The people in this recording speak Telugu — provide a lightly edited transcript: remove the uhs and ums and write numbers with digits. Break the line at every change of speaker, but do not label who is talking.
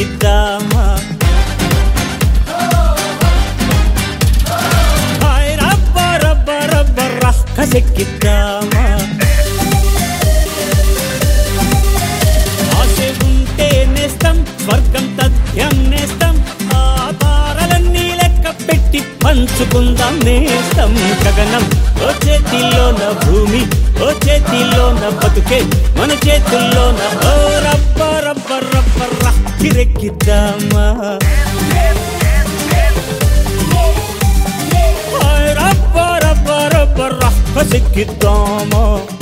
కసెక్కిద్దామా హాయ్ రబ్బ రబ్బ రబ్బ రహ్ కసెక్కిద్దామా ఆశ ఉంటే నేస్తం స్వర్గం తథ్యం నేస్తం ఆ తారలన్నీ లెక్క పెట్టి పంచుకుందాం నేస్తం గగనం ఓ చేతిలోన భూమి ఓ చేతిలోన బతుకే మన చేతుల్లోన ఓ రబ్బ రబ్బ రబ్బ రహ్ కిరెక్కిద్దామా హాయ్ రబ్బ రబ్బ రబ్బ రహ్ కసెక్కిద్దామా